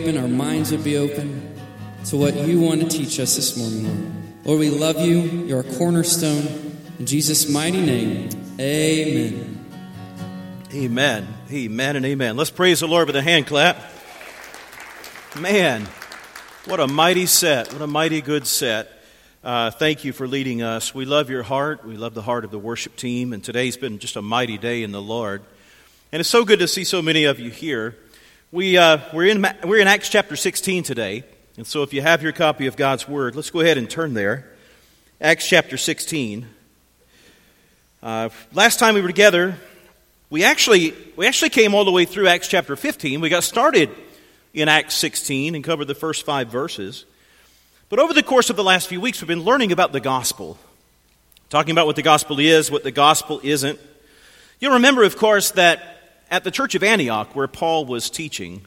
open, our minds would be open to what you want to teach us this morning, Lord. Lord, we love you. You're our cornerstone. In Jesus' mighty name, amen. Amen. Amen and amen. Let's praise the Lord with a hand clap. Man, what a mighty set. What a mighty good set. Thank you for leading us. We love your heart. We love the heart of the worship team. And today's been just a mighty day in the Lord. And it's so good to see so many of you here. We're in Acts chapter 16 today. And so if you have your copy of God's Word, let's go ahead and turn there. Acts chapter 16. Last time we were together, we actually came all the way through Acts chapter 15. We got started in Acts 16 and covered the first 5 verses. But over the course of the last few weeks, we've been learning about the gospel. Talking about what the gospel is, what the gospel isn't. You'll remember, of course, that at the church of Antioch, where Paul was teaching,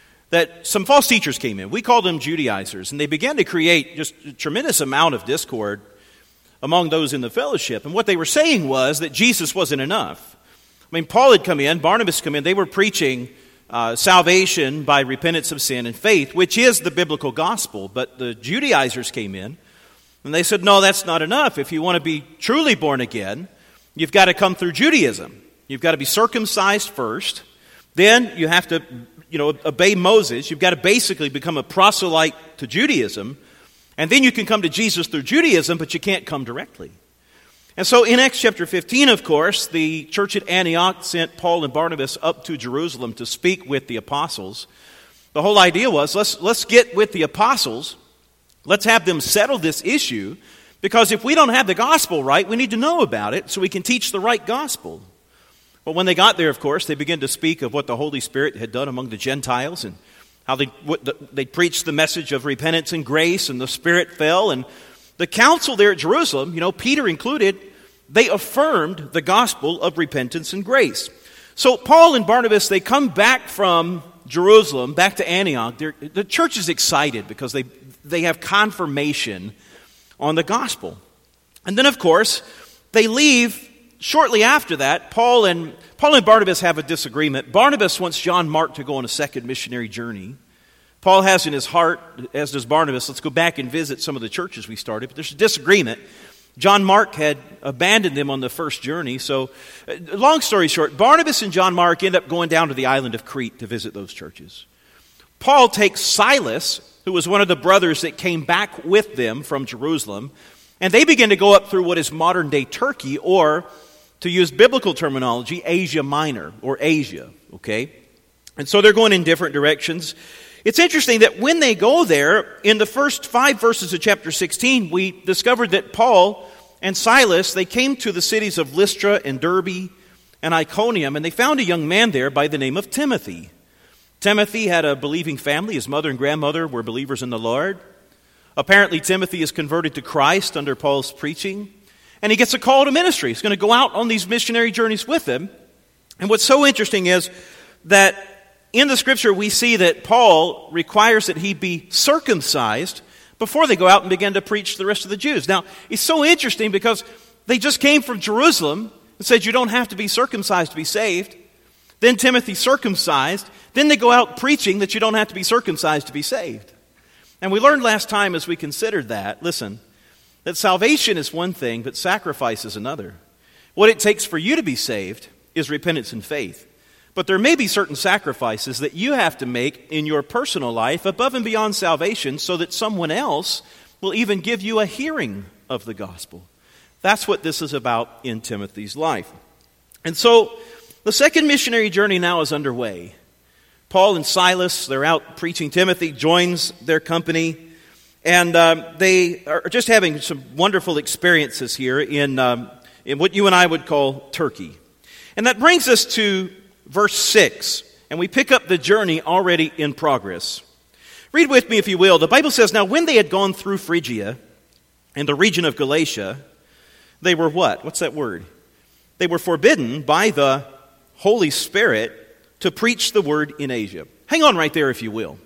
that some false teachers came in. We called them Judaizers, and they began to create just a tremendous amount of discord among those in the fellowship. And what they were saying was that Jesus wasn't enough. I mean, Paul had come in, Barnabas come in, they were preaching salvation by repentance of sin and faith, which is the biblical gospel. But the Judaizers came in, and they said, no, that's not enough. If you want to be truly born again, you've got to come through Judaism. You've got to be circumcised first. Then you have to, obey Moses. You've got to basically become a proselyte to Judaism. And then you can come to Jesus through Judaism, but you can't come directly. And so in Acts chapter 15, of course, the church at Antioch sent Paul and Barnabas up to Jerusalem to speak with the apostles. The whole idea was, let's get with the apostles. Let's have them settle this issue. Because if we don't have the gospel right, we need to know about it so we can teach the right gospel. But when they got there, of course, they began to speak of what the Holy Spirit had done among the Gentiles and how they preached the message of repentance and grace, and the Spirit fell. And the council there at Jerusalem, Peter included, they affirmed the gospel of repentance and grace. So Paul and Barnabas, they come back from Jerusalem, back to Antioch. The church is excited because they have confirmation on the gospel. And then, of course, they leave. Shortly after that, Paul and Barnabas have a disagreement. Barnabas wants John Mark to go on a second missionary journey. Paul has in his heart, as does Barnabas, let's go back and visit some of the churches we started. But there's a disagreement. John Mark had abandoned them on the first journey. So, long story short, Barnabas and John Mark end up going down to the island of Crete to visit those churches. Paul takes Silas, who was one of the brothers that came back with them from Jerusalem, and they begin to go up through what is modern-day Turkey, or, to use biblical terminology, Asia Minor, or Asia, okay? And so they're going in different directions. It's interesting that when they go there, in the first 5 verses of chapter 16, we discovered that Paul and Silas, they came to the cities of Lystra and Derbe and Iconium, and they found a young man there by the name of Timothy. Timothy had a believing family. His mother and grandmother were believers in the Lord. Apparently, Timothy is converted to Christ under Paul's preaching. And he gets a call to ministry. He's going to go out on these missionary journeys with them. And what's so interesting is that in the scripture we see that Paul requires that he be circumcised before they go out and begin to preach to the rest of the Jews. Now, it's so interesting because they just came from Jerusalem and said you don't have to be circumcised to be saved. Then Timothy circumcised. Then they go out preaching that you don't have to be circumcised to be saved. And we learned last time as we considered that, listen, that salvation is one thing, but sacrifice is another. What it takes for you to be saved is repentance and faith. But there may be certain sacrifices that you have to make in your personal life above and beyond salvation so that someone else will even give you a hearing of the gospel. That's what this is about in Timothy's life. And so the second missionary journey now is underway. Paul and Silas, they're out preaching. Timothy joins their company. And they are just having some wonderful experiences here in what you and I would call Turkey. And that brings us to verse 6. And we pick up the journey already in progress. Read with me if you will. The Bible says, now when they had gone through Phrygia and the region of Galatia, they were what? What's that word? They were forbidden by the Holy Spirit to preach the word in Asia. Hang on right there if you will.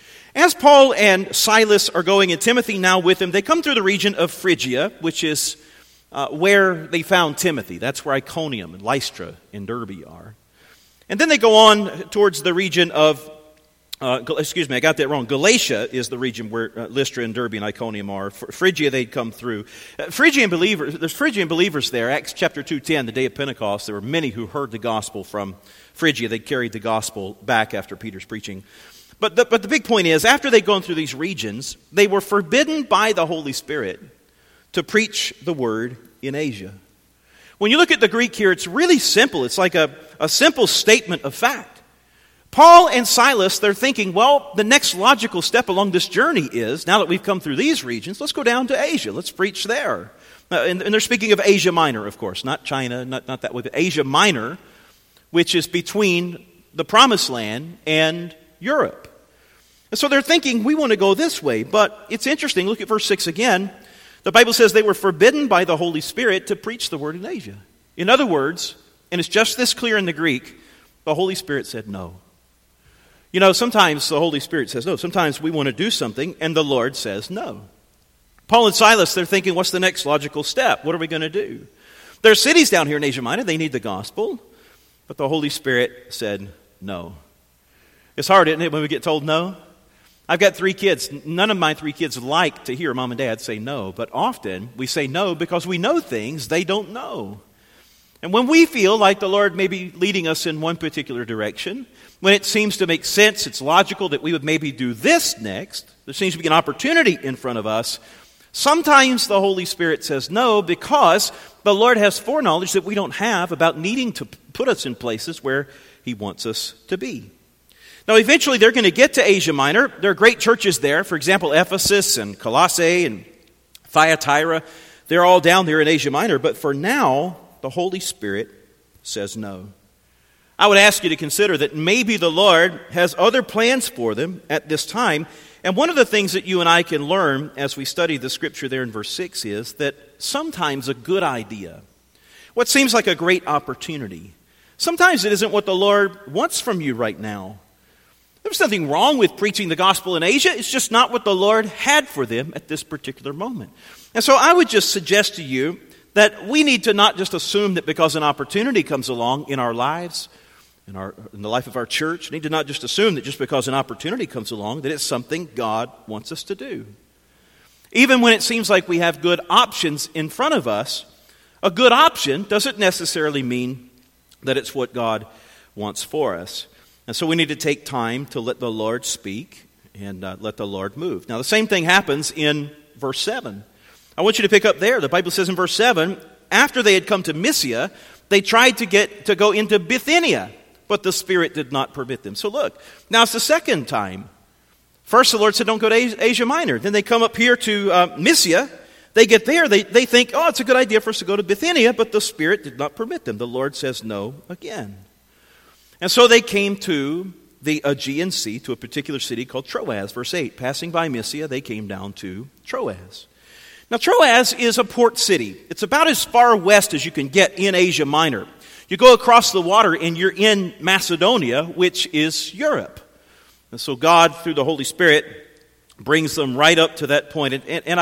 As Paul and Silas are going, and Timothy now with them, they come through the region of Phrygia, which is where they found Timothy. That's where Iconium and Lystra and Derbe are. And then they go on towards the region of I got that wrong. Galatia is the region where Lystra and Derbe and Iconium are. Phrygia, they'd come through. There's Phrygian believers there. Acts chapter 2:10, the day of Pentecost, there were many who heard the gospel from Phrygia. They carried the gospel back after Peter's preaching. But the big point is, after they'd gone through these regions, they were forbidden by the Holy Spirit to preach the word in Asia. When you look at the Greek here, it's really simple. It's like a simple statement of fact. Paul and Silas, they're thinking, well, the next logical step along this journey is, now that we've come through these regions, let's go down to Asia. Let's preach there. And they're speaking of Asia Minor, of course, not China, not that way, but Asia Minor, which is between the Promised Land and Europe. And so they're thinking, we want to go this way. But it's interesting, look at verse 6 again. The Bible says they were forbidden by the Holy Spirit to preach the word in Asia. In other words, and it's just this clear in the Greek, the Holy Spirit said no. You know, sometimes the Holy Spirit says no. Sometimes we want to do something and the Lord says no. Paul and Silas, they're thinking, what's the next logical step? What are we going to do? There are cities down here in Asia Minor. They need the gospel. But the Holy Spirit said no. It's hard, isn't it, when we get told no? I've got 3 kids. None of my 3 kids like to hear mom and dad say no. But often we say no because we know things they don't know. And when we feel like the Lord may be leading us in one particular direction, when it seems to make sense, it's logical that we would maybe do this next, there seems to be an opportunity in front of us, sometimes the Holy Spirit says no because the Lord has foreknowledge that we don't have about needing to put us in places where He wants us to be. Now, eventually they're going to get to Asia Minor. There are great churches there. For example, Ephesus and Colossae and Thyatira. They're all down there in Asia Minor. But for now, the Holy Spirit says no. I would ask you to consider that maybe the Lord has other plans for them at this time. And one of the things that you and I can learn as we study the scripture there in verse 6 is that sometimes a good idea, what seems like a great opportunity, sometimes it isn't what the Lord wants from you right now. There's nothing wrong with preaching the gospel in Asia. It's just not what the Lord had for them at this particular moment. And so I would just suggest to you that we need to not just assume that because an opportunity comes along in our lives, in the life of our church, we need to not just assume that just because an opportunity comes along that it's something God wants us to do. Even when it seems like we have good options in front of us, a good option doesn't necessarily mean that it's what God wants for us. And so we need to take time to let the Lord speak and let the Lord move. Now the same thing happens in verse 7. I want you to pick up there. The Bible says in verse 7, after they had come to Mysia, they tried to go into Bithynia, but the Spirit did not permit them. So look, now it's the second time. First the Lord said, don't go to Asia Minor. Then they come up here to Mysia. They get there. They think, oh, it's a good idea for us to go to Bithynia, but the Spirit did not permit them. The Lord says no again. And so they came to the Aegean Sea, to a particular city called Troas. Verse 8, passing by Mysia, they came down to Troas. Now, Troas is a port city. It's about as far west as you can get in Asia Minor. You go across the water and you're in Macedonia, which is Europe. And so God, through the Holy Spirit, brings them right up to that point. And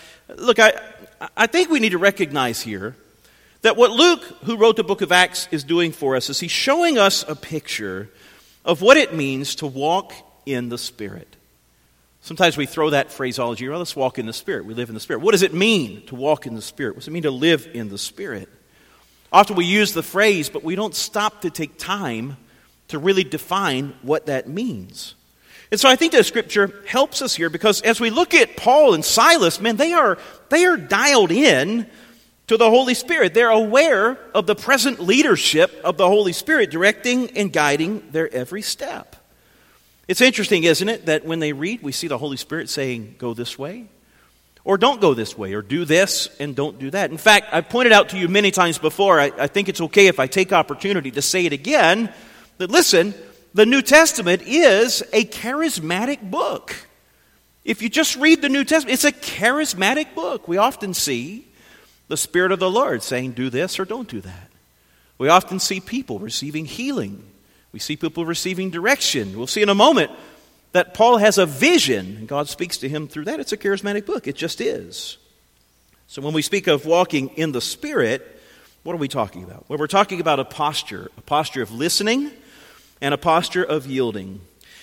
I think we need to recognize here that what Luke, who wrote the book of Acts, is doing for us is he's showing us a picture of what it means to walk in the Spirit. Sometimes we throw that phraseology, well, let's walk in the Spirit. We live in the Spirit. What does it mean to walk in the Spirit? What does it mean to live in the Spirit? Often we use the phrase, but we don't stop to take time to really define what that means. And so I think that Scripture helps us here because as we look at Paul and Silas, man, they are dialed in to the Holy Spirit. They're aware of the present leadership of the Holy Spirit directing and guiding their every step. It's interesting, isn't it, that when they read, we see the Holy Spirit saying, go this way, or don't go this way, or do this and don't do that. In fact, I've pointed out to you many times before, I think it's okay if I take opportunity to say it again, that listen, the New Testament is a charismatic book. If you just read the New Testament, it's a charismatic book. We often see the Spirit of the Lord saying, do this or don't do that. We often see people receiving healing. We see people receiving direction. We'll see in a moment that Paul has a vision, and God speaks to him through that. It's a charismatic book. It just is. So when we speak of walking in the Spirit, what are we talking about? Well, we're talking about a posture of listening and a posture of yielding.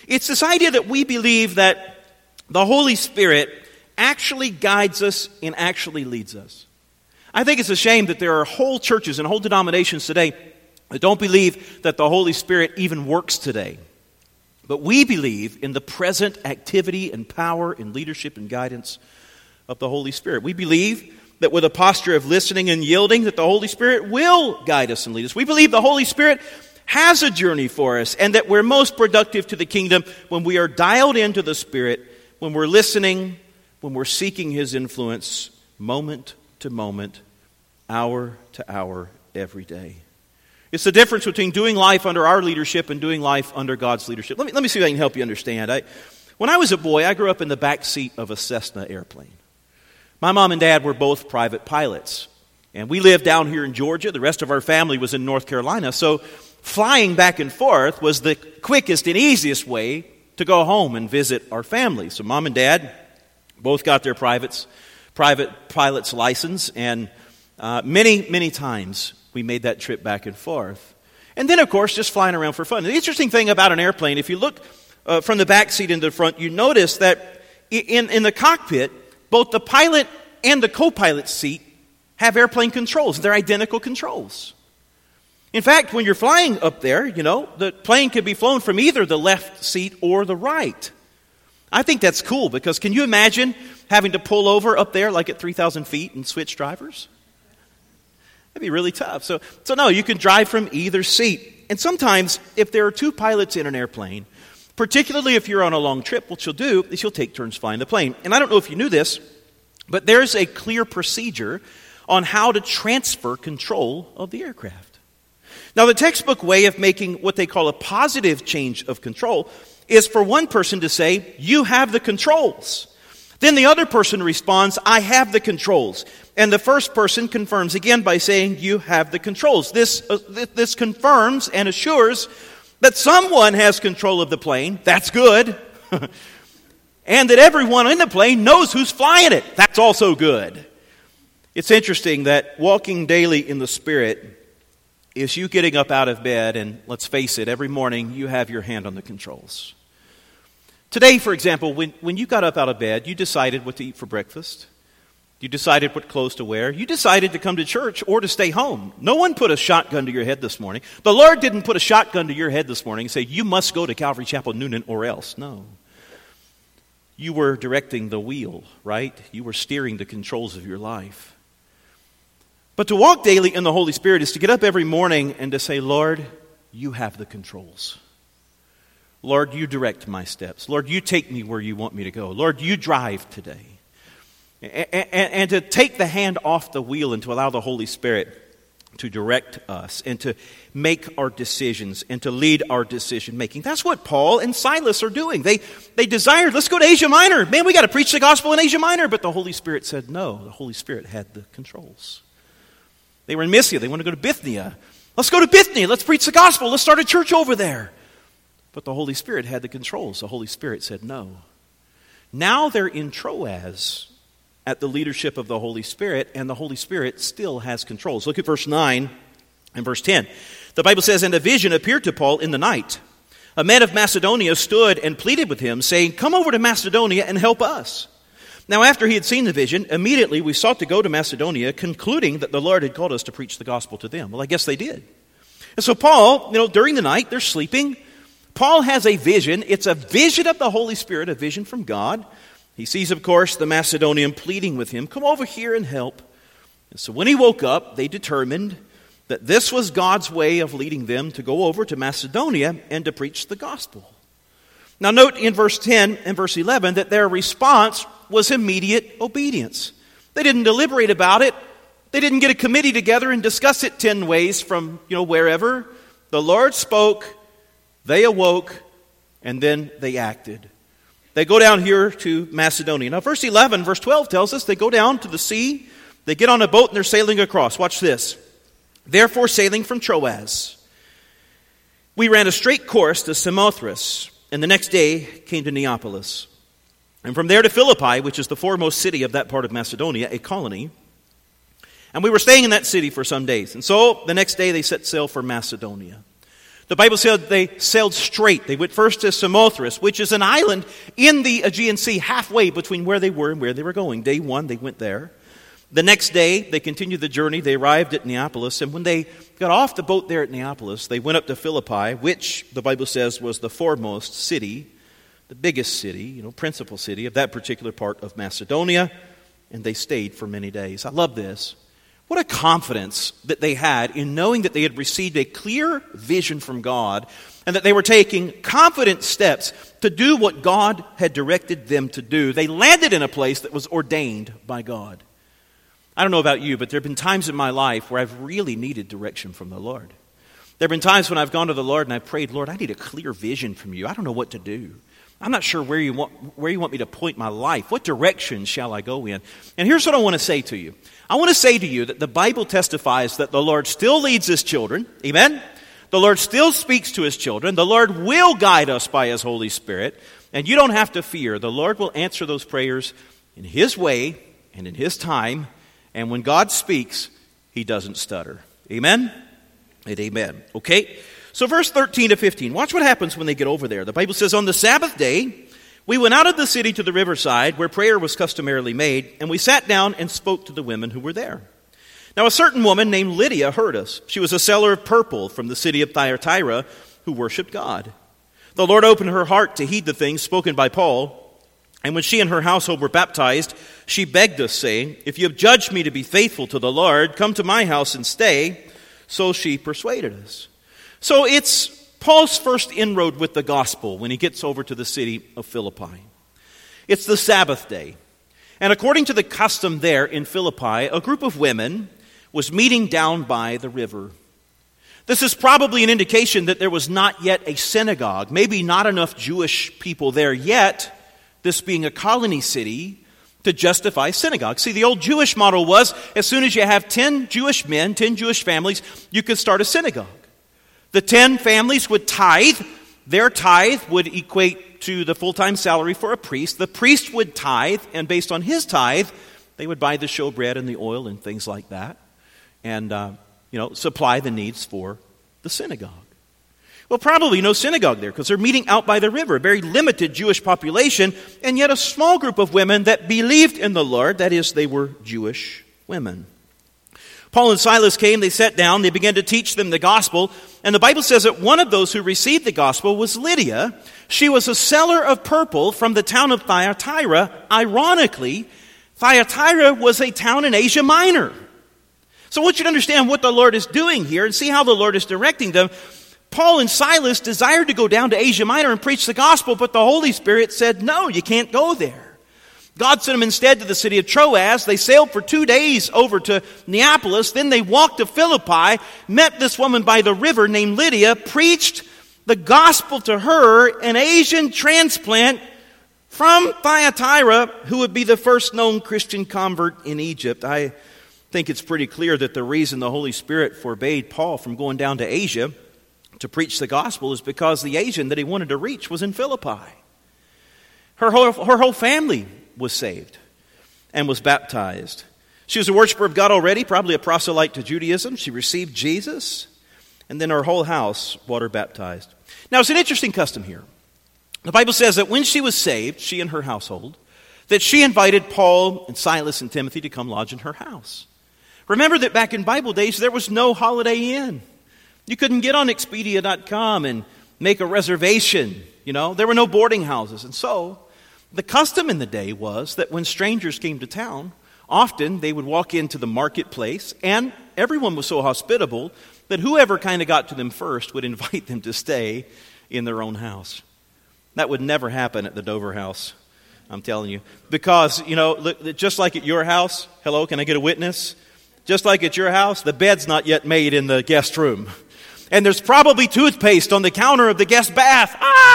It's this idea that we believe that the Holy Spirit actually guides us and actually leads us. I think it's a shame that there are whole churches and whole denominations today that don't believe that the Holy Spirit even works today. But we believe in the present activity and power and leadership and guidance of the Holy Spirit. We believe that with a posture of listening and yielding, that the Holy Spirit will guide us and lead us. We believe the Holy Spirit has a journey for us, and that we're most productive to the kingdom when we are dialed into the Spirit, when we're listening, when we're seeking His influence moment to moment, hour to hour, every day. It's the difference between doing life under our leadership and doing life under God's leadership. Let me see if I can help you understand. When I was a boy, I grew up in the back seat of a Cessna airplane. My mom and dad were both private pilots, and we lived down here in Georgia. The rest of our family was in North Carolina, so flying back and forth was the quickest and easiest way to go home and visit our family. So mom and dad both got their private pilot's license, and many times we made that trip back and forth. And then, of course, just flying around for fun. The interesting thing about an airplane, if you look from the back seat into the front, you notice that in the cockpit, both the pilot and the co-pilot seat have airplane controls. They're identical controls. In fact, when you're flying up there, the plane can be flown from either the left seat or the right. I think that's cool, because can you imagine having to pull over up there like at 3,000 feet and switch drivers? That'd be really tough. So no, you can drive from either seat. And sometimes, if there are two pilots in an airplane, particularly if you're on a long trip, what you'll do is you'll take turns flying the plane. And I don't know if you knew this, but there's a clear procedure on how to transfer control of the aircraft. Now, the textbook way of making what they call a positive change of control is for one person to say, "You have the controls." Then the other person responds, "I have the controls." And the first person confirms again by saying, "You have the controls." This confirms and assures that someone has control of the plane. That's good. And that everyone in the plane knows who's flying it. That's also good. It's interesting that walking daily in the Spirit is you getting up out of bed, and let's face it, every morning you have your hand on the controls. Today, for example, when you got up out of bed, you decided what to eat for breakfast. You decided what clothes to wear. You decided to come to church or to stay home. No one put a shotgun to your head this morning. The Lord didn't put a shotgun to your head this morning and say, "You must go to Calvary Chapel Noonan or else." No. You were directing the wheel, right? You were steering the controls of your life. But to walk daily in the Holy Spirit is to get up every morning and to say, "Lord, you have the controls. Lord, you direct my steps. Lord, you take me where you want me to go. Lord, you drive today." And to take the hand off the wheel and to allow the Holy Spirit to direct us and to make our decisions and to lead our decision making. That's what Paul and Silas are doing. They desired, let's go to Asia Minor. Man, we got to preach the gospel in Asia Minor. But the Holy Spirit said no. The Holy Spirit had the controls. They were in Mysia. They wanted to go to Bithynia. Let's go to Bithynia. Let's preach the gospel. Let's start a church over there. But the Holy Spirit had the controls. The Holy Spirit said no. Now they're in Troas at the leadership of the Holy Spirit, and the Holy Spirit still has controls. Look at verse 9 and verse 10. The Bible says, "And a vision appeared to Paul in the night. A man of Macedonia stood and pleaded with him, saying, 'Come over to Macedonia and help us.' Now after he had seen the vision, immediately we sought to go to Macedonia, concluding that the Lord had called us to preach the gospel to them." Well, I guess they did. And so Paul, during the night, they're sleeping. Paul has a vision. It's a vision of the Holy Spirit, a vision from God. He sees, of course, the Macedonian pleading with him, "Come over here and help." And so when he woke up, they determined that this was God's way of leading them to go over to Macedonia and to preach the gospel. Now note in verse 10 and verse 11 that their response was immediate obedience. They didn't deliberate about it. They didn't get a committee together and discuss it 10 ways from, wherever. The Lord spoke, they awoke, and then they acted. They go down here to Macedonia. Now, verse 11, verse 12 tells us they go down to the sea. They get on a boat and they're sailing across. Watch this. "Therefore, sailing from Troas, we ran a straight course to Samothrace, and the next day came to Neapolis. And from there to Philippi, which is the foremost city of that part of Macedonia, a colony. And we were staying in that city for some days. And so, the next day they set sail for Macedonia. The Bible said they sailed straight. They went first to Samothrace, which is an island in the Aegean Sea, halfway between where they were and where they were going. Day one, they went there. The next day, they continued the journey. They arrived at Neapolis, and when they got off the boat there at Neapolis, they went up to Philippi, which the Bible says was the foremost city, the biggest city, principal city of that particular part of Macedonia, and they stayed for many days. I love this. What a confidence that they had in knowing that they had received a clear vision from God and that they were taking confident steps to do what God had directed them to do. They landed in a place that was ordained by God. I don't know about you, but there have been times in my life where I've really needed direction from the Lord. There have been times when I've gone to the Lord and I've prayed, Lord, I need a clear vision from you. I don't know what to do. I'm not sure where you want me to point my life. What direction shall I go in? And here's what I want to say to you. I want to say to you that the Bible testifies that the Lord still leads His children. Amen? The Lord still speaks to His children. The Lord will guide us by His Holy Spirit. And you don't have to fear. The Lord will answer those prayers in His way and in His time. And when God speaks, He doesn't stutter. Amen? And amen. Okay? So verse 13 to 15, watch what happens when they get over there. The Bible says, on the Sabbath day, we went out of the city to the riverside where prayer was customarily made, and we sat down and spoke to the women who were there. Now a certain woman named Lydia heard us. She was a seller of purple from the city of Thyatira who worshipped God. The Lord opened her heart to heed the things spoken by Paul, and when she and her household were baptized, she begged us, saying, if you have judged me to be faithful to the Lord, come to my house and stay. So she persuaded us. So it's Paul's first inroad with the gospel when he gets over to the city of Philippi. It's the Sabbath day. And according to the custom there in Philippi, a group of women was meeting down by the river. This is probably an indication that there was not yet a synagogue, maybe not enough Jewish people there yet, this being a colony city, to justify synagogue. See, the old Jewish model was, as soon as you have 10 Jewish men, 10 Jewish families, you could start a synagogue. The 10 families would tithe. Their tithe would equate to the full-time salary for a priest. The priest would tithe, and based on his tithe, they would buy the showbread and the oil and things like that, and supply the needs for the synagogue. Well, probably no synagogue there because they're meeting out by the river, a very limited Jewish population, and yet a small group of women that believed in the Lord, that is, they were Jewish women. Paul and Silas came, they sat down, they began to teach them the gospel, and the Bible says that one of those who received the gospel was Lydia. She was a seller of purple from the town of Thyatira. Ironically, Thyatira was a town in Asia Minor. So I want you to understand what the Lord is doing here and see how the Lord is directing them. Paul and Silas desired to go down to Asia Minor and preach the gospel, but the Holy Spirit said, no, you can't go there. God sent them instead to the city of Troas. They sailed for 2 days over to Neapolis. Then they walked to Philippi, met this woman by the river named Lydia, preached the gospel to her, an Asian transplant from Thyatira who would be the first known Christian convert in Egypt. I think it's pretty clear that the reason the Holy Spirit forbade Paul from going down to Asia to preach the gospel is because the Asian that he wanted to reach was in Philippi. Her whole family was saved and was baptized. She was a worshiper of God already, probably a proselyte to Judaism. She received Jesus, and then her whole house water baptized. Now, it's an interesting custom here. The Bible says that when she was saved, she and her household, that she invited Paul and Silas and Timothy to come lodge in her house. Remember that back in Bible days, there was no Holiday Inn. You couldn't get on Expedia.com and make a reservation. There were no boarding houses. And so the custom in the day was that when strangers came to town, often they would walk into the marketplace, and everyone was so hospitable that whoever kind of got to them first would invite them to stay in their own house. That would never happen at the Dover house, I'm telling you. Because, just like at your house, hello, can I get a witness? Just like at your house, the bed's not yet made in the guest room. And there's probably toothpaste on the counter of the guest bath.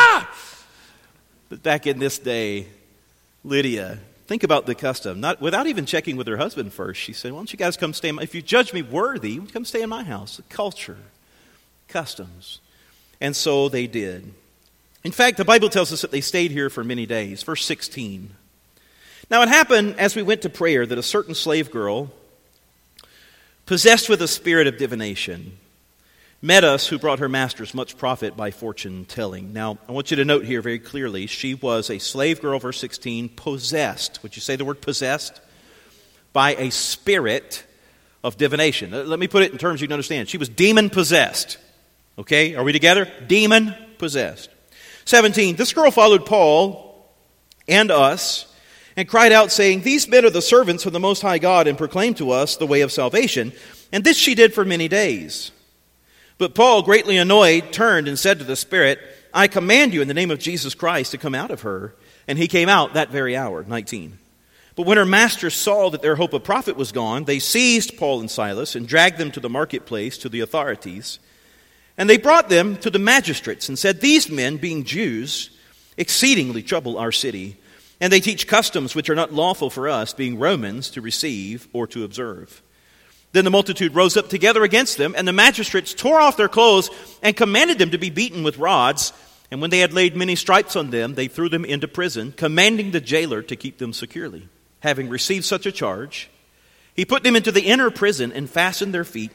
But back in this day, Lydia, think about the custom. Without even checking with her husband first, she said, why don't you guys come stay if you judge me worthy, come stay in my house. Culture, customs. And so they did. In fact, the Bible tells us that they stayed here for many days. Verse 16. Now it happened as we went to prayer that a certain slave girl, possessed with a spirit of divination, met us who brought her masters much profit by fortune-telling. Now, I want you to note here very clearly, she was a slave girl, verse 16, possessed. Would you say the word possessed? By a spirit of divination. Let me put it in terms you can understand. She was demon-possessed. Okay, are we together? Demon-possessed. 17, this girl followed Paul and us and cried out, saying, "These men are the servants of the Most High God, and proclaimed to us the way of salvation." And this she did for many days. But Paul, greatly annoyed, turned and said to the spirit, "I command you in the name of Jesus Christ to come out of her." And he came out that very hour. 19. But when her masters saw that their hope of profit was gone, they seized Paul and Silas and dragged them to the marketplace to the authorities. And they brought them to the magistrates and said, "These men, being Jews, exceedingly trouble our city. And they teach customs which are not lawful for us, being Romans, to receive or to observe." Then the multitude rose up together against them, and the magistrates tore off their clothes and commanded them to be beaten with rods. And when they had laid many stripes on them, they threw them into prison, commanding the jailer to keep them securely. Having received such a charge, he put them into the inner prison and fastened their feet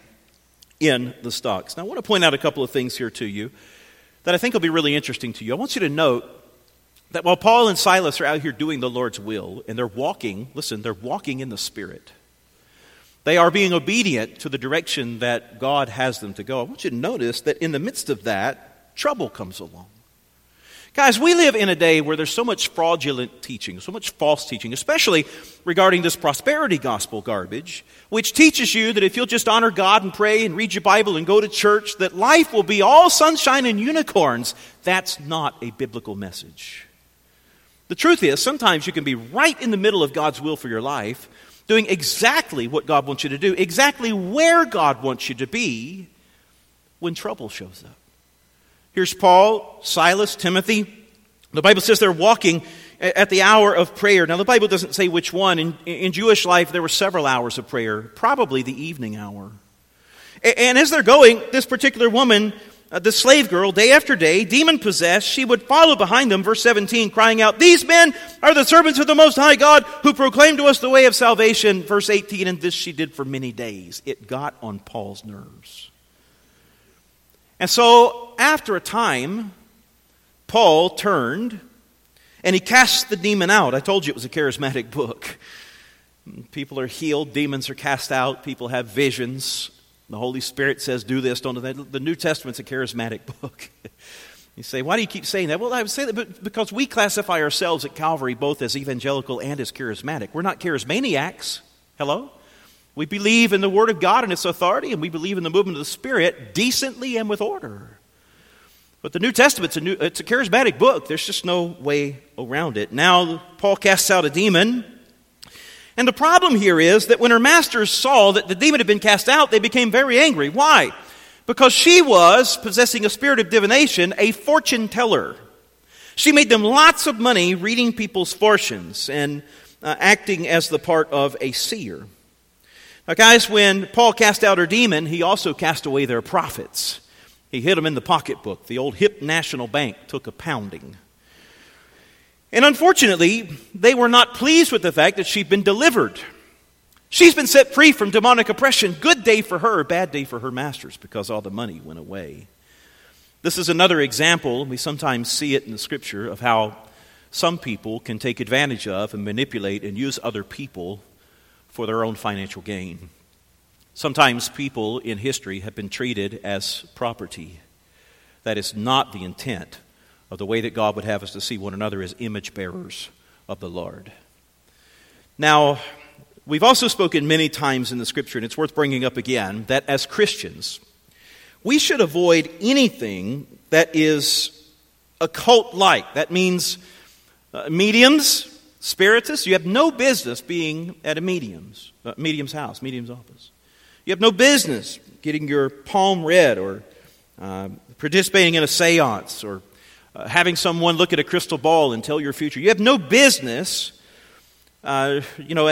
in the stocks. Now, I want to point out a couple of things here to you that I think will be really interesting to you. I want you to note that while Paul and Silas are out here doing the Lord's will, and they're walking in the Spirit. They are being obedient to the direction that God has them to go. I want you to notice that in the midst of that, trouble comes along. Guys, we live in a day where there's so much fraudulent teaching, so much false teaching, especially regarding this prosperity gospel garbage, which teaches you that if you'll just honor God and pray and read your Bible and go to church, that life will be all sunshine and unicorns. That's not a biblical message. The truth is, sometimes you can be right in the middle of God's will for your life, doing exactly what God wants you to do, exactly where God wants you to be, when trouble shows up. Here's Paul, Silas, Timothy. The Bible says they're walking at the hour of prayer. Now, the Bible doesn't say which one. In Jewish life, there were several hours of prayer, probably the evening hour. And as they're going, this particular woman, the slave girl, day after day, demon-possessed, she would follow behind them, verse 17, crying out, "These men are the servants of the Most High God, who proclaim to us the way of salvation." Verse 18, and this she did for many days. It got on Paul's nerves. And so, after a time, Paul turned and he cast the demon out. I told you it was a charismatic book. People are healed, demons are cast out, people have visions. The Holy Spirit says, do this, don't do that. The New Testament's a charismatic book. You say, why do you keep saying that? Well, I would say that because we classify ourselves at Calvary both as evangelical and as charismatic. We're not charismaniacs. Hello? We believe in the Word of God and its authority, and we believe in the movement of the Spirit decently and with order. But the New Testament's it's a charismatic book. There's just no way around it. Now, Paul casts out a demon. And the problem here is that when her masters saw that the demon had been cast out, they became very angry. Why? Because she was, possessing a spirit of divination, a fortune teller. She made them lots of money reading people's fortunes and acting as the part of a seer. Now, guys, when Paul cast out her demon, he also cast away their profits. He hid them in the pocketbook. The old hip national bank took a pounding. And unfortunately, they were not pleased with the fact that she'd been delivered. She's been set free from demonic oppression. Good day for her, bad day for her masters, because all the money went away. This is another example, we sometimes see it in the Scripture, of how some people can take advantage of and manipulate and use other people for their own financial gain. Sometimes people in history have been treated as property. That is not the intent of the way that God would have us to see one another as image bearers of the Lord. Now, we've also spoken many times in the Scripture, and it's worth bringing up again, that as Christians, we should avoid anything that is occult-like. That means mediums, spiritists. You have no business being at a medium's house, medium's office. You have no business getting your palm read or participating in a seance or having someone look at a crystal ball and tell your future. You have no business, at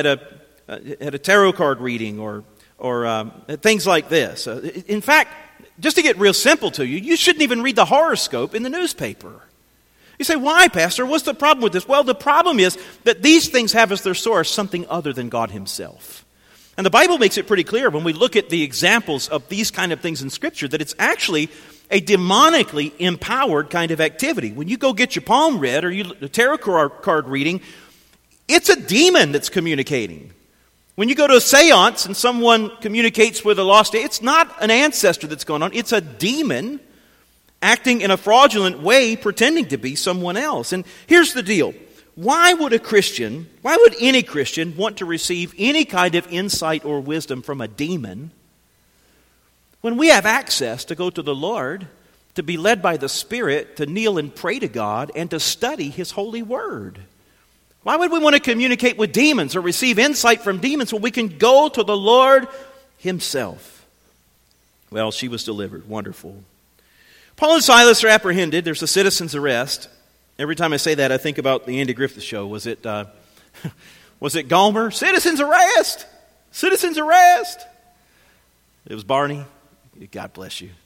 a tarot card reading or things like this. In fact, just to get real simple to you, you shouldn't even read the horoscope in the newspaper. You say, why, Pastor? What's the problem with this? Well, the problem is that these things have as their source something other than God Himself. And the Bible makes it pretty clear when we look at the examples of these kind of things in Scripture that it's actually a demonically empowered kind of activity. When you go get your palm read or the tarot card reading, it's a demon that's communicating. When you go to a seance and someone communicates with a lost, it's not an ancestor that's going on. It's a demon acting in a fraudulent way, pretending to be someone else. And here's the deal. Why would any Christian want to receive any kind of insight or wisdom from a demon when we have access to go to the Lord, to be led by the Spirit, to kneel and pray to God, and to study His holy word? Why would we want to communicate with demons or receive insight from demons when we can go to the Lord Himself? Well, she was delivered. Wonderful. Paul and Silas are apprehended. There's a citizen's arrest. Every time I say that, I think about the Andy Griffith Show. Was it Gomer? Citizen's arrest! Citizen's arrest! It was Barney. God bless you.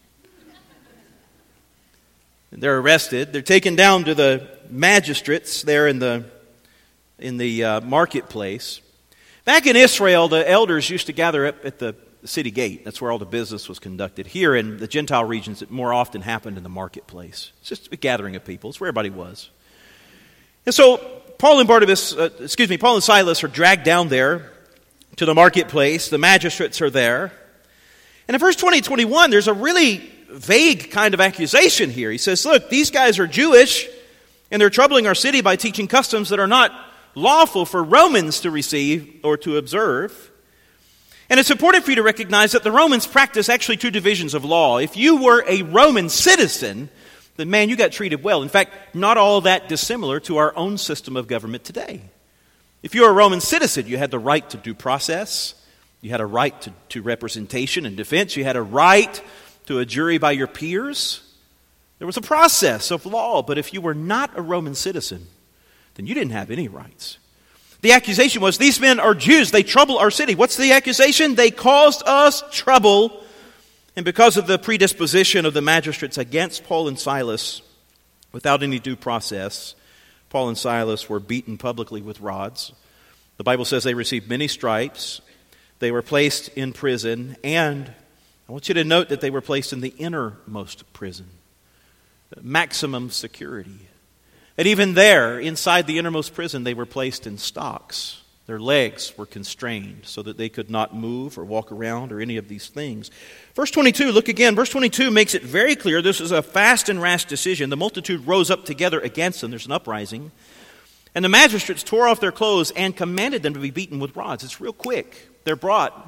And they're arrested. They're taken down to the magistrates there in the marketplace. Back in Israel, the elders used to gather up at the city gate. That's where all the business was conducted. Here in the Gentile regions, it more often happened in the marketplace. It's just a gathering of people. It's where everybody was. And so Paul and Silas are dragged down there to the marketplace. The magistrates are there. And in verse 20-21, there's a really vague kind of accusation here. He says, look, these guys are Jewish, and they're troubling our city by teaching customs that are not lawful for Romans to receive or to observe. And it's important for you to recognize that the Romans practice actually two divisions of law. If you were a Roman citizen, then man, you got treated well. In fact, not all that dissimilar to our own system of government today. If you were a Roman citizen, you had the right to due process. You had a right to representation and defense. You had a right to a jury by your peers. There was a process of law. But if you were not a Roman citizen, then you didn't have any rights. The accusation was, these men are Jews. They trouble our city. What's the accusation? They caused us trouble. And because of the predisposition of the magistrates against Paul and Silas, without any due process, Paul and Silas were beaten publicly with rods. The Bible says they received many stripes. They were placed in prison. And I want you to note that they were placed in the innermost prison, maximum security. And even there, inside the innermost prison, they were placed in stocks. Their legs were constrained so that they could not move or walk around or any of these things. Verse 22, look again. Verse 22 makes it very clear this is a fast and rash decision. The multitude rose up together against them. There's an uprising. And the magistrates tore off their clothes and commanded them to be beaten with rods. It's real quick. They're brought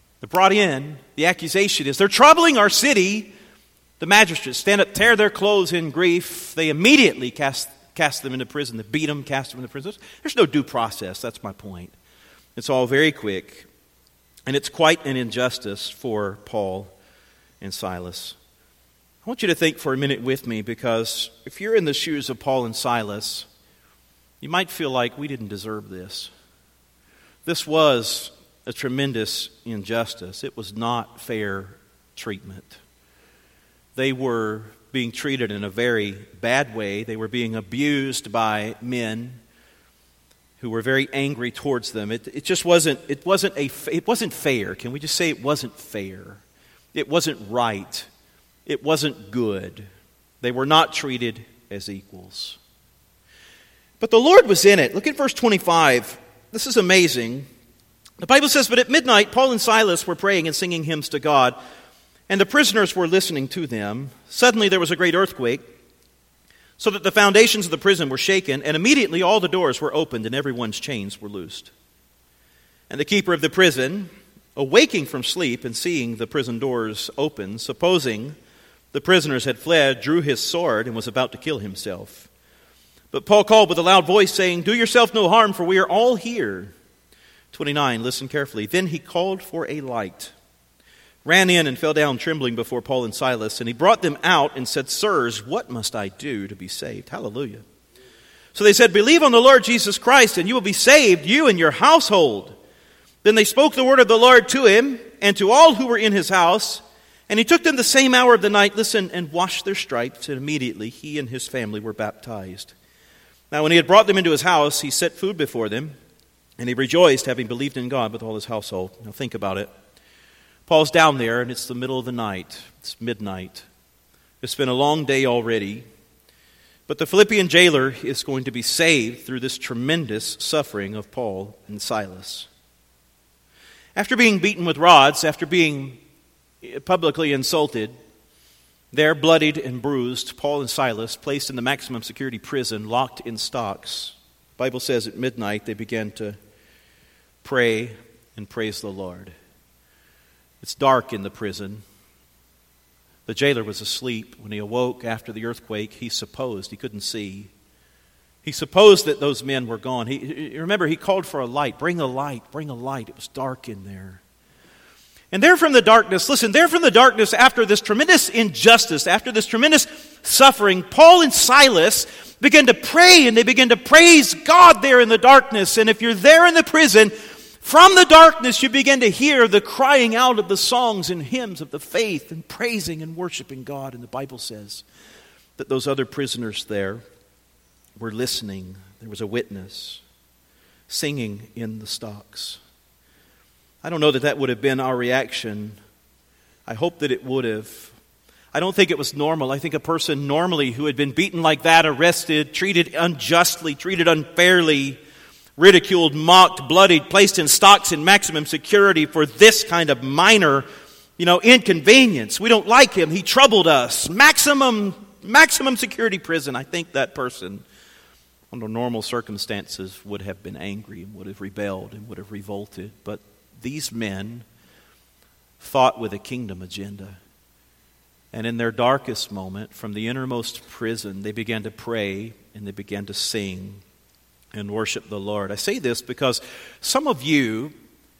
in. The accusation is, they're troubling our city. The magistrates stand up, tear their clothes in grief. They immediately cast them into prison. They beat them, cast them into prison. There's no due process. That's my point. It's all very quick. And it's quite an injustice for Paul and Silas. I want you to think for a minute with me, because if you're in the shoes of Paul and Silas, you might feel like we didn't deserve this. This was a tremendous injustice. It was not fair treatment. They were being treated in a very bad way. They were being abused by men who were very angry towards them. It just wasn't fair. Can we just say it wasn't fair? It wasn't right. It wasn't good. They were not treated as equals. But the Lord was in it. Look at verse 25. This is amazing. The Bible says, but at midnight, Paul and Silas were praying and singing hymns to God, and the prisoners were listening to them. Suddenly there was a great earthquake, so that the foundations of the prison were shaken, and immediately all the doors were opened and everyone's chains were loosed. And the keeper of the prison, awaking from sleep and seeing the prison doors open, supposing the prisoners had fled, drew his sword and was about to kill himself. But Paul called with a loud voice, saying, do yourself no harm, for we are all here. 29, listen carefully. Then he called for a light, ran in and fell down trembling before Paul and Silas, and he brought them out and said, sirs, what must I do to be saved? Hallelujah. So they said, believe on the Lord Jesus Christ, and you will be saved, you and your household. Then they spoke the word of the Lord to him and to all who were in his house, and he took them the same hour of the night, listen, and washed their stripes, and immediately he and his family were baptized. Now when he had brought them into his house, he set food before them, And he rejoiced, having believed in God with all his household. Now think about it. Paul's down there, and it's the middle of the night. It's midnight. It's been a long day already. But the Philippian jailer is going to be saved through this tremendous suffering of Paul and Silas. After being beaten with rods, after being publicly insulted, there, bloodied and bruised, Paul and Silas, placed in the maximum security prison, locked in stocks. The Bible says at midnight they began to pray and praise the Lord. It's dark in the prison. The jailer was asleep. When he awoke after the earthquake, he couldn't see. He supposed that those men were gone. Remember, he called for a light. Bring a light, bring a light. It was dark in there. And there from the darkness, after this tremendous injustice, after this tremendous suffering, Paul and Silas began to pray and they began to praise God there in the darkness. And if you're there in the prison, from the darkness you begin to hear the crying out of the songs and hymns of the faith and praising and worshiping God. And the Bible says that those other prisoners there were listening. There was a witness singing in the stocks. I don't know that would have been our reaction. I hope that it would have. I don't think it was normal. I think a person normally who had been beaten like that, arrested, treated unjustly, treated unfairly, ridiculed, mocked, bloodied, placed in stocks in maximum security for this kind of minor, inconvenience. We don't like him. He troubled us. Maximum security prison. I think that person, under normal circumstances, would have been angry and would have rebelled and would have revolted. But these men fought with a kingdom agenda. And in their darkest moment, from the innermost prison, they began to pray and they began to sing and worship the Lord. I say this because some of you,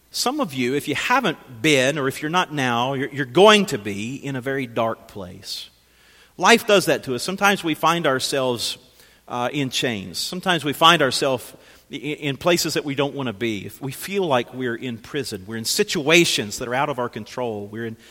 if you haven't been, or if you're not now, you're going to be in a very dark place. Life does that to us. Sometimes we find ourselves in chains. Sometimes we find ourselves in places that we don't want to be. If we feel like we're in prison, we're in situations that are out of our control.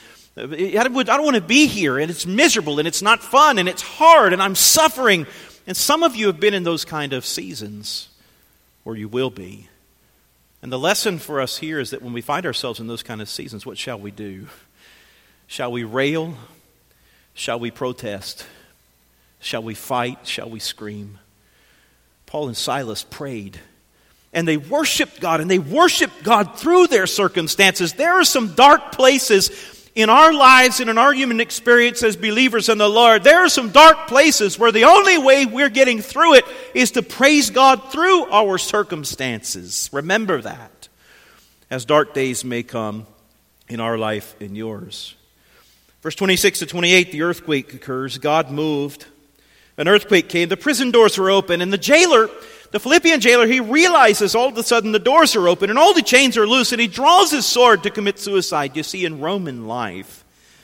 I don't want to be here, and it's miserable, and it's not fun, and it's hard, and I'm suffering. And some of you have been in those kind of seasons, or you will be. And the lesson for us here is that when we find ourselves in those kind of seasons, what shall we do? Shall we rail? Shall we protest? Shall we fight? Shall we scream? Paul and Silas prayed. And they worshiped God, and they worshiped God through their circumstances. There are some dark places in our lives and in our human experience as believers in the Lord. There are some dark places where the only way we're getting through it is to praise God through our circumstances. Remember that, as dark days may come in our life and yours. Verse 26 to 28, the earthquake occurs. God moved. An earthquake came. The prison doors were open, and the Philippian jailer, he realizes all of a sudden the doors are open and all the chains are loose, and he draws his sword to commit suicide. You see, in Roman life,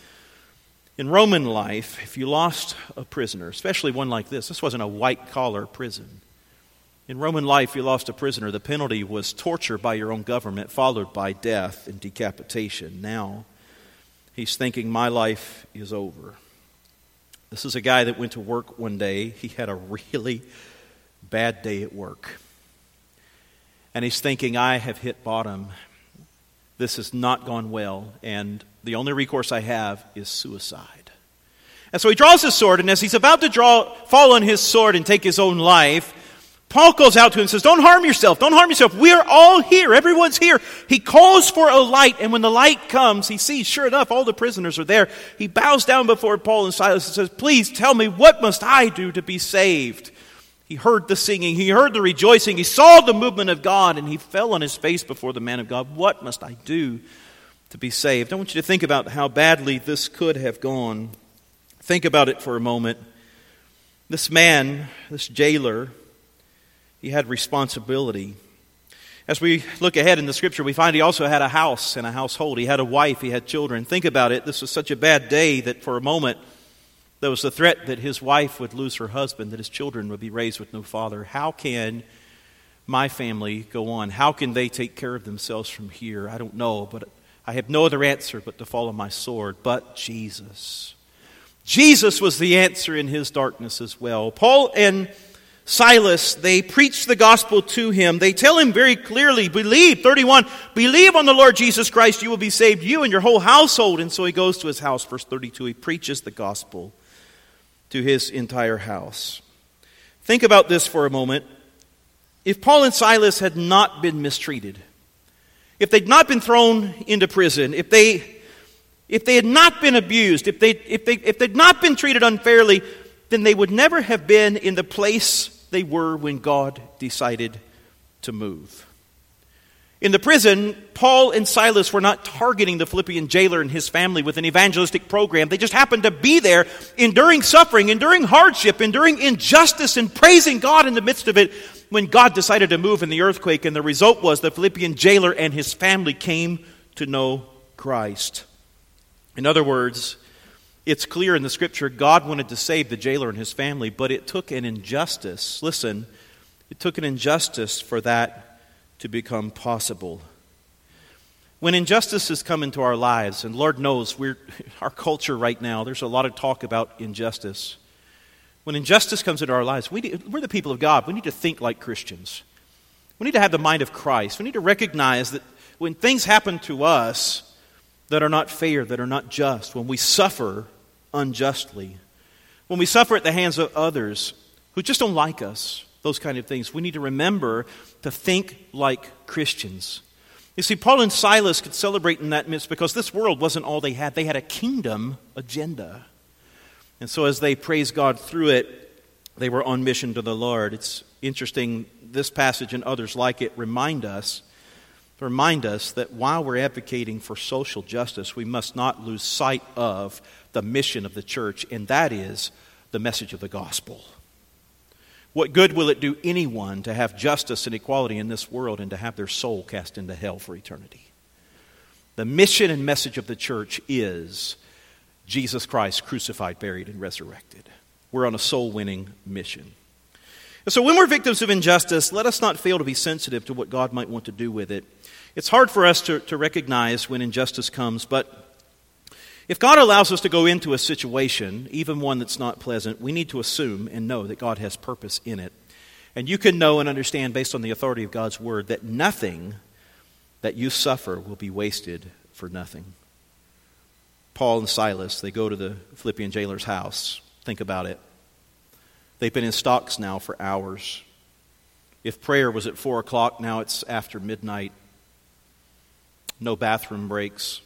if you lost a prisoner, especially one like this wasn't a white-collar prison. In Roman life, you lost a prisoner, the penalty was torture by your own government, followed by death and decapitation. Now, he's thinking, my life is over. This is a guy that went to work one day. He had a really bad day at work. And he's thinking, I have hit bottom. This has not gone well, and the only recourse I have is suicide. And so he draws his sword, and as he's about to fall on his sword and take his own life, Paul calls out to him and says, don't harm yourself, don't harm yourself. We're all here, everyone's here. He calls for a light, and when the light comes, he sees, sure enough, all the prisoners are there. He bows down before Paul and Silas and says, please tell me, what must I do to be saved? He heard the singing, he heard the rejoicing, he saw the movement of God, and he fell on his face before the man of God. What must I do to be saved? I want you to think about how badly this could have gone. Think about it for a moment. This man, this jailer, he had responsibility. As we look ahead in the scripture, we find he also had a house and a household. He had a wife, he had children. Think about it. This was such a bad day that for a moment there was the threat that his wife would lose her husband, that his children would be raised with no father. How can my family go on? How can they take care of themselves from here? I don't know, but I have no other answer but to fall on my sword. But Jesus. Jesus was the answer in his darkness as well. Paul and Silas, they preach the gospel to him. They tell him very clearly, believe, 31, believe on the Lord Jesus Christ, you will be saved, you and your whole household. And so he goes to his house, verse 32, he preaches the gospel to his entire house. Think about this for a moment. If Paul and Silas had not been mistreated, if they'd not been thrown into prison, if they had not been abused, if they'd not been treated unfairly, then they would never have been in the place they were when God decided to move. In the prison, Paul and Silas were not targeting the Philippian jailer and his family with an evangelistic program. They just happened to be there, enduring suffering, enduring hardship, enduring injustice, and praising God in the midst of it when God decided to move in the earthquake. And the result was the Philippian jailer and his family came to know Christ. In other words, it's clear in the Scripture God wanted to save the jailer and his family, but it took an injustice. Listen, it took an injustice for that to become possible. When injustices come into our lives, and Lord knows our culture right now, there's a lot of talk about injustice. When injustice comes into our lives, we're the people of God. We need to think like Christians. We need to have the mind of Christ. We need to recognize that when things happen to us that are not fair, that are not just, when we suffer unjustly, when we suffer at the hands of others who just don't like us, those kind of things, we need to remember to think like Christians. You see, Paul and Silas could celebrate in that midst because this world wasn't all they had. They had a kingdom agenda. And so as they praised God through it, they were on mission to the Lord. It's interesting, this passage and others like it remind us that while we're advocating for social justice, we must not lose sight of the mission of the church, and that is the message of the gospel. What good will it do anyone to have justice and equality in this world and to have their soul cast into hell for eternity? The mission and message of the church is Jesus Christ crucified, buried, and resurrected. We're on a soul-winning mission. And so when we're victims of injustice, let us not fail to be sensitive to what God might want to do with it. It's hard for us to recognize when injustice comes, but if God allows us to go into a situation, even one that's not pleasant, we need to assume and know that God has purpose in it. And you can know and understand based on the authority of God's word that nothing that you suffer will be wasted for nothing. Paul and Silas, they go to the Philippian jailer's house. Think about it. They've been in stocks now for hours. If prayer was at 4 o'clock, now it's after midnight. No bathroom breaks.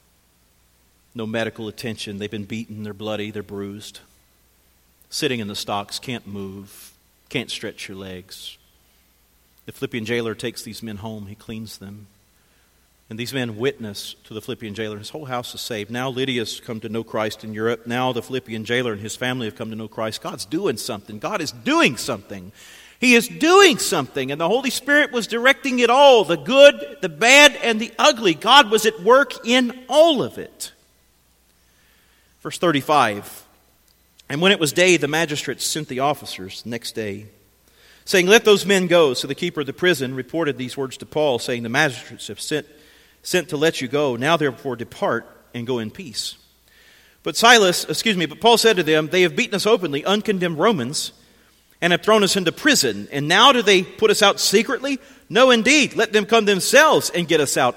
No medical attention. They've been beaten, they're bloody, they're bruised. Sitting in the stocks, can't move, can't stretch your legs. The Philippian jailer takes these men home, he cleans them. And these men witness to the Philippian jailer. His whole house is saved. Now Lydia's come to know Christ in Europe. Now the Philippian jailer and his family have come to know Christ. God's doing something. God is doing something. He is doing something. And the Holy Spirit was directing it all. The good, the bad, and the ugly. God was at work in all of it. Verse 35. And when it was day, the magistrates sent the officers next day, saying, "Let those men go." So the keeper of the prison reported these words to Paul, saying, "The magistrates have sent to let you go. Now therefore depart and go in peace." But Paul said to them, "They have beaten us openly, uncondemned Romans, and have thrown us into prison. And now do they put us out secretly? No, indeed. Let them come themselves and get us out."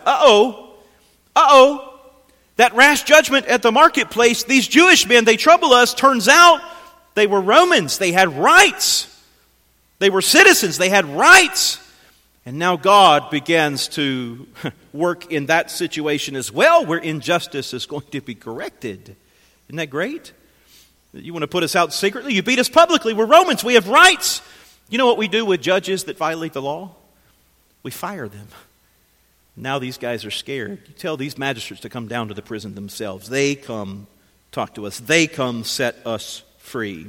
Uh-oh. That rash judgment at the marketplace, these Jewish men, they trouble us. Turns out they were Romans. They had rights. They were citizens. They had rights. And now God begins to work in that situation as well, where injustice is going to be corrected. Isn't that great? You want to put us out secretly? You beat us publicly. We're Romans. We have rights. You know what we do with judges that violate the law? We fire them. Now these guys are scared. You tell these magistrates to come down to the prison themselves. They come talk to us. They come set us free.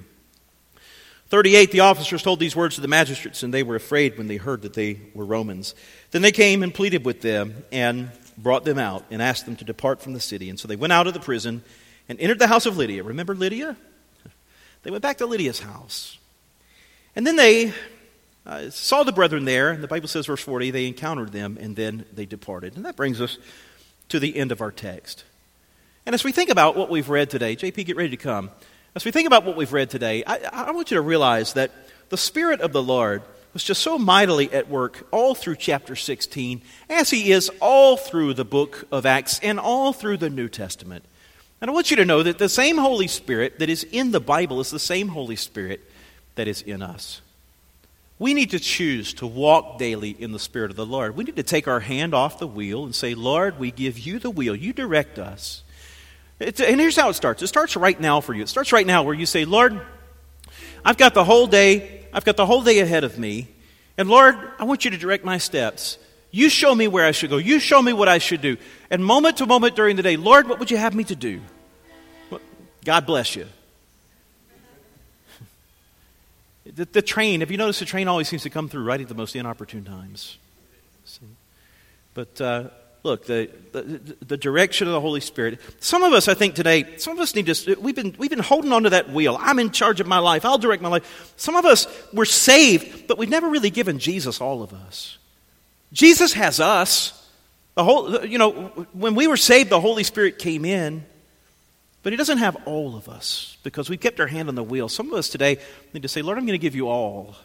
38, the officers told these words to the magistrates, and they were afraid when they heard that they were Romans. Then they came and pleaded with them and brought them out and asked them to depart from the city. And so they went out of the prison and entered the house of Lydia. Remember Lydia? They went back to Lydia's house. And then they saw the brethren there, and the Bible says, verse 40, they encountered them, and then they departed. And that brings us to the end of our text. And as we think about what we've read today, JP, get ready to come. As we think about what we've read today, I want you to realize that the Spirit of the Lord was just so mightily at work all through chapter 16, as he is all through the book of Acts and all through the New Testament. And I want you to know that the same Holy Spirit that is in the Bible is the same Holy Spirit that is in us. We need to choose to walk daily in the Spirit of the Lord. We need to take our hand off the wheel and say, Lord, we give you the wheel. You direct us. And here's how it starts. It starts right now for you. It starts right now where you say, Lord, I've got the whole day ahead of me. And Lord, I want you to direct my steps. You show me where I should go. You show me what I should do. And moment to moment during the day, Lord, what would you have me to do? God bless you. The train, have you noticed the train always seems to come through right at the most inopportune times? See? But look, the direction of the Holy Spirit. Some of us, I think today, some of us need to, we've been holding on to that wheel. I'm in charge of my life. I'll direct my life. Some of us, we're saved, but we've never really given Jesus all of us. Jesus has us. When we were saved, the Holy Spirit came in, but he doesn't have all of us because we kept our hand on the wheel. Some of us today need to say, Lord, I'm going to give you all.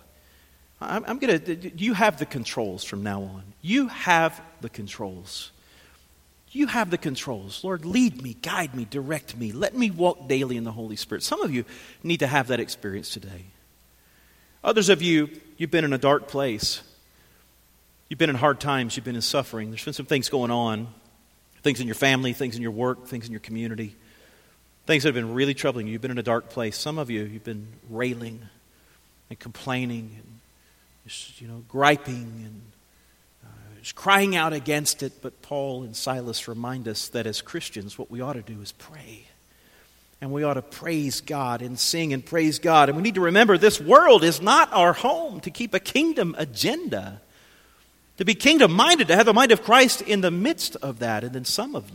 You have the controls from now on. You have the controls. You have the controls. Lord, lead me, guide me, direct me. Let me walk daily in the Holy Spirit. Some of you need to have that experience today. Others of you, you've been in a dark place. You've been in hard times. You've been in suffering. There's been some things going on. Things in your family, things in your work, things in your community. Things that have been really troubling you. You've been in a dark place. Some of you, you've been railing and complaining and just, griping and just crying out against it. But Paul and Silas remind us that as Christians, what we ought to do is pray. And we ought to praise God and sing and praise God. And we need to remember this world is not our home to keep a kingdom agenda. To be kingdom-minded, to have the mind of Christ in the midst of that. And then some of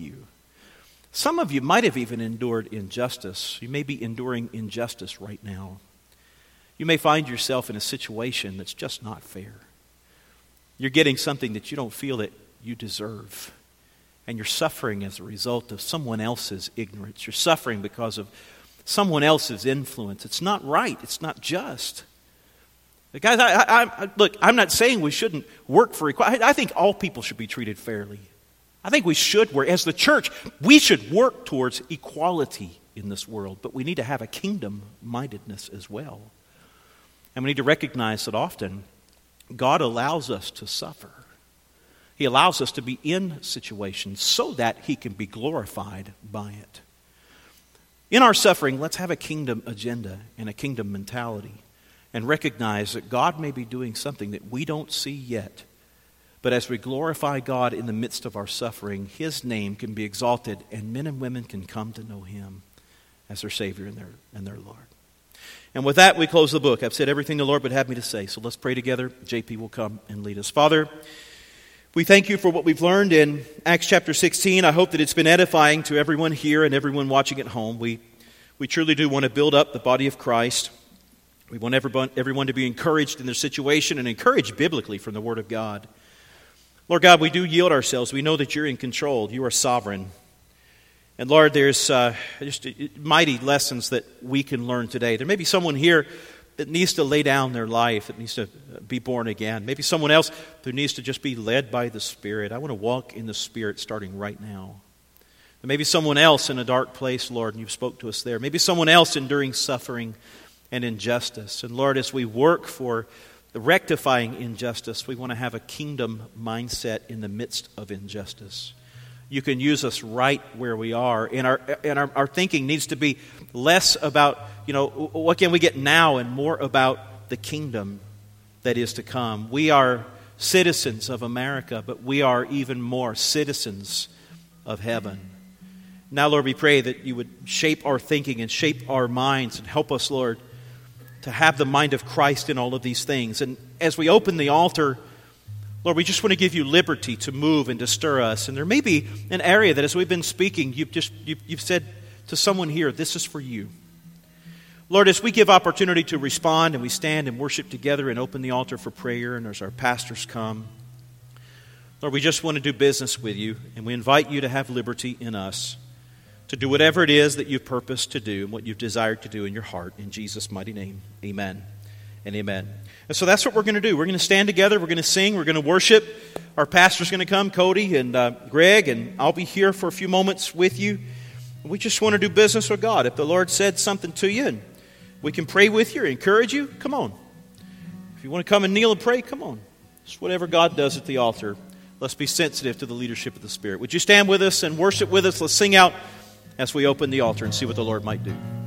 you might have even endured injustice. You may be enduring injustice right now. You may find yourself in a situation that's just not fair. You're getting something that you don't feel that you deserve. And you're suffering as a result of someone else's ignorance. You're suffering because of someone else's influence. It's not right. It's not just. Guys, look, I'm not saying we shouldn't work for equality. I think all people should be treated fairly. I think we should work. As the church, we should work towards equality in this world. But we need to have a kingdom-mindedness as well. And we need to recognize that often God allows us to suffer. He allows us to be in situations so that he can be glorified by it. In our suffering, let's have a kingdom agenda and a kingdom mentality and recognize that God may be doing something that we don't see yet. But as we glorify God in the midst of our suffering, his name can be exalted and men and women can come to know him as their Savior and their Lord. And with that, we close the book. I've said everything the Lord would have me to say, so let's pray together. JP will come and lead us. Father, we thank you for what we've learned in Acts chapter 16. I hope that it's been edifying to everyone here and everyone watching at home. We truly do want to build up the body of Christ. We want everyone to be encouraged in their situation and encouraged biblically from the Word of God. Lord God, we do yield ourselves. We know that you're in control. You are sovereign. And Lord, there's just mighty lessons that we can learn today. There may be someone here that needs to lay down their life, that needs to be born again. Maybe someone else who needs to just be led by the Spirit. I want to walk in the Spirit starting right now. There may be someone else in a dark place, Lord, and you've spoke to us there. Maybe someone else enduring suffering and injustice. And Lord, as we work for the rectifying injustice, we want to have a kingdom mindset in the midst of injustice. You can use us right where we are. And our thinking needs to be less about, what can we get now and more about the kingdom that is to come. We are citizens of America, but we are even more citizens of heaven. Now, Lord, we pray that you would shape our thinking and shape our minds and help us, Lord, to have the mind of Christ in all of these things. And as we open the altar, Lord, we just want to give you liberty to move and to stir us. And there may be an area that as we've been speaking, you've said to someone here, this is for you. Lord, as we give opportunity to respond and we stand and worship together and open the altar for prayer and as our pastors come, Lord, we just want to do business with you and we invite you to have liberty in us to do whatever it is that you've purposed to do and what you've desired to do in your heart. In Jesus' mighty name, amen and amen. And so that's what we're going to do. We're going to stand together. We're going to sing. We're going to worship. Our pastor's going to come, Cody and Greg, and I'll be here for a few moments with you. We just want to do business with God. If the Lord said something to you and we can pray with you or encourage you, come on. If you want to come and kneel and pray, come on. It's whatever God does at the altar. Let's be sensitive to the leadership of the Spirit. Would you stand with us and worship with us? Let's sing out as we open the altar and see what the Lord might do.